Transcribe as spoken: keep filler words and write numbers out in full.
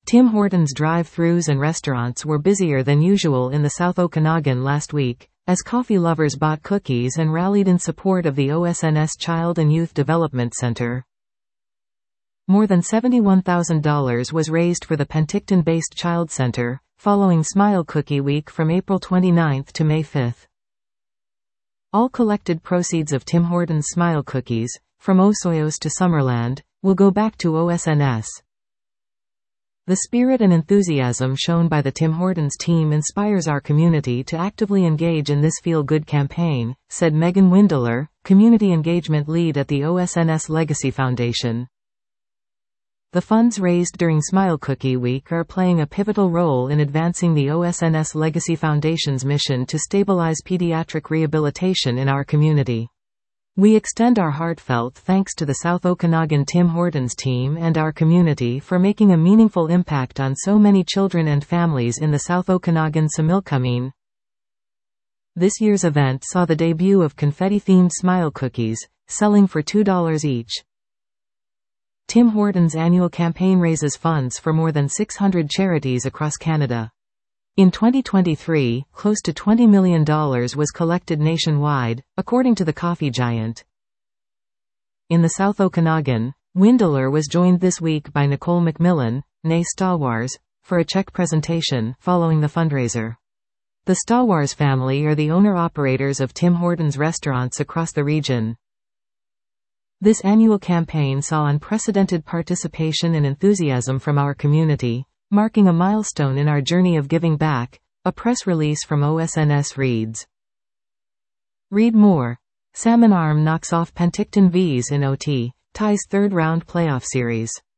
Tim Hortons drive-thrus and restaurants were busier than usual in the South Okanagan last week, as coffee lovers bought cookies and rallied in support of the O S N S Child and Youth Development Center. More than seventy-one thousand dollars was raised for the Penticton-based Child Center, following Smile Cookie Week from April twenty-ninth to May fifth. All collected proceeds of Tim Hortons Smile Cookies, from Osoyoos to Summerland, will go back to O S N S. The spirit and enthusiasm shown by the Tim Hortons team inspires our community to actively engage in this feel-good campaign, said Megan Windler, Community Engagement Lead at the O S N S Legacy Foundation. The funds raised during Smile Cookie Week are playing a pivotal role in advancing the O S N S Legacy Foundation's mission to stabilize pediatric rehabilitation in our community. We extend our heartfelt thanks to the South Okanagan Tim Hortons team and our community for making a meaningful impact on so many children and families in the South Okanagan-Similkameen. This year's event saw the debut of confetti-themed Smile Cookies, selling for two dollars each. Tim Hortons' annual campaign raises funds for more than six hundred charities across Canada. In twenty twenty-three, close to twenty million dollars was collected nationwide, according to the coffee giant. In the South Okanagan, Windler was joined this week by Nicole McMillan, née Stawars, for a check presentation following the fundraiser. The Stawars family are the owner-operators of Tim Hortons restaurants across the region. This annual campaign saw unprecedented participation and enthusiasm from our community, marking a milestone in our journey of giving back, a press release from O S N S reads. Read more. Salmon Arm knocks off Penticton V's in O T, ties third-round playoff series.